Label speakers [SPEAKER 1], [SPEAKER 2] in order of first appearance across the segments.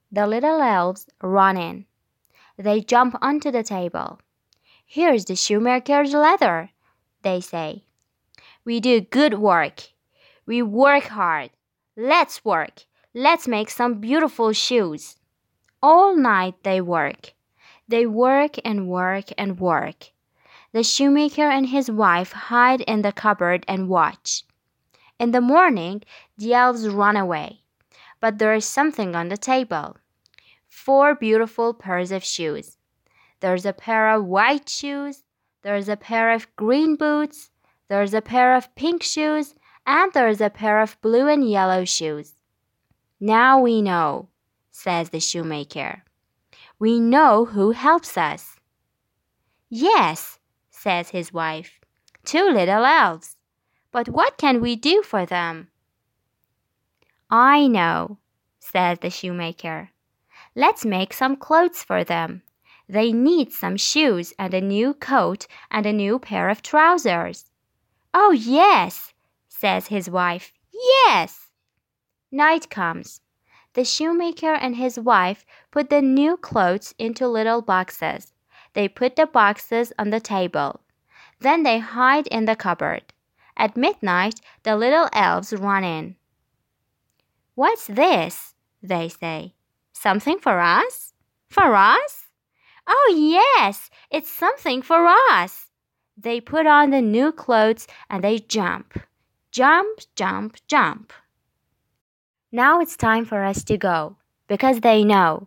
[SPEAKER 1] The little elves run in. They jump onto the table. "Here's the shoemaker's leather," they say. "We do good work. We work hard. Let's work. Let's make some beautiful shoes." All night they work. They work and work and work. The shoemaker and his wife hide in the cupboard and watch. In the morning, the elves run away. But there is something on the table. 4 beautiful pairs of shoes. There's a pair of white shoes, there's a pair of green boots, there's a pair of pink shoes, and there's a pair of blue and yellow shoes. "Now we know," says the shoemaker. "We know who helps us." "Yes," says his wife, "2 little elves. But what can we do for them?" "I know," says the shoemaker. "Let's make some clothes for them. They need some shoes and a new coat and a new pair of trousers." "Oh, yes," says his wife. "Yes." Night comes. The shoemaker and his wife put the new clothes into little boxes. They put the boxes on the table. Then they hide in the cupboard. At midnight, the little elves run in. "What's this?" they say. "Something for us?" "For us?" "Oh, yes, it's something for us." They put on the new clothes and they jump. Jump, jump, jump. "Now it's time for us to go, because they know,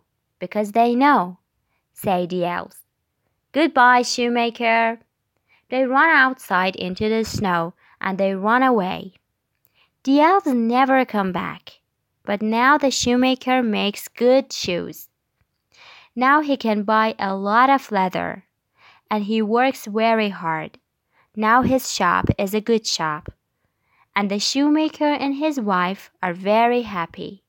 [SPEAKER 1] say the elves. "Goodbye, shoemaker." They run outside into the snow and they run away. The elves never come back. But now the shoemaker makes good shoes. Now he can buy a lot of leather, and he works very hard. Now his shop is a good shop, and the shoemaker and his wife are very happy.